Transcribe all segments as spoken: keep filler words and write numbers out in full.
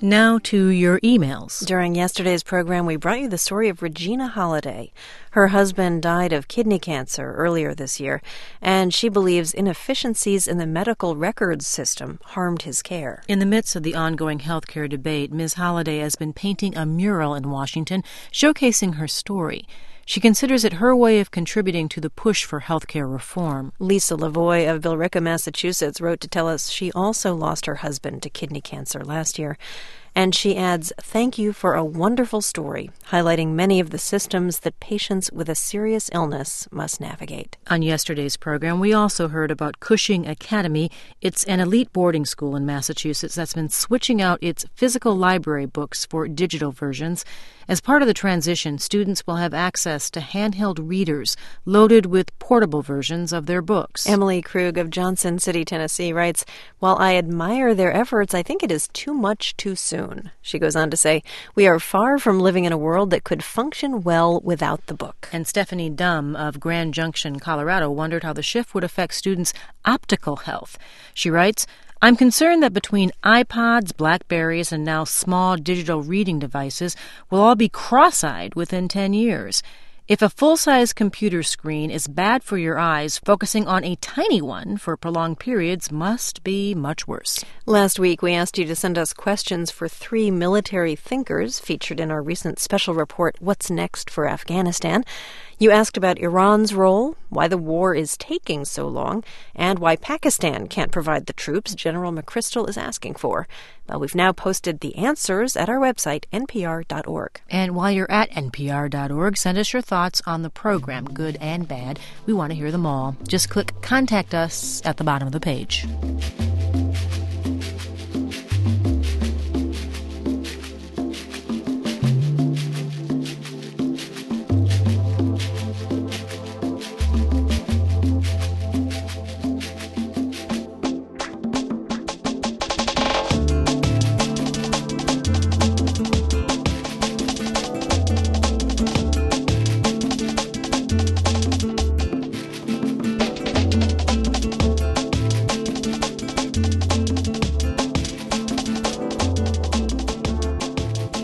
Now to your emails. During yesterday's program, we brought you the story of Regina Holiday. Her husband died of kidney cancer earlier this year, and she believes inefficiencies in the medical records system harmed his care. In the midst of the ongoing healthcare debate, Miz Holiday has been painting a mural in Washington showcasing her story. She considers it her way of contributing to the push for healthcare reform. Lisa Lavoie of Billerica, Massachusetts, wrote to tell us she also lost her husband to kidney cancer last year. And she adds, "Thank you for a wonderful story, highlighting many of the systems that patients with a serious illness must navigate." On yesterday's program, we also heard about Cushing Academy. It's an elite boarding school in Massachusetts that's been switching out its physical library books for digital versions. As part of the transition, students will have access to handheld readers loaded with portable versions of their books. Emily Krug of Johnson City, Tennessee, writes, "While I admire their efforts, I think it is too much too soon." She goes on to say, "We are far from living in a world that could function well without the book." And Stephanie Dumm of Grand Junction, Colorado, wondered how the shift would affect students' optical health. She writes, "I'm concerned that between iPods, Blackberries, and now small digital reading devices, we'll all be cross-eyed within ten years. If a full-size computer screen is bad for your eyes, focusing on a tiny one for prolonged periods must be much worse." Last week, we asked you to send us questions for three military thinkers featured in our recent special report, What's Next for Afghanistan? You asked about Iran's role, why the war is taking so long, and why Pakistan can't provide the troops General McChrystal is asking for. Well, we've now posted the answers at our website, N P R dot org. And while you're at N P R dot org, send us your thoughts on the program, good and bad. We want to hear them all. Just click Contact Us at the bottom of the page.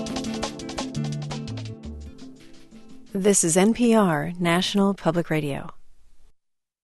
This is N P R, National Public Radio.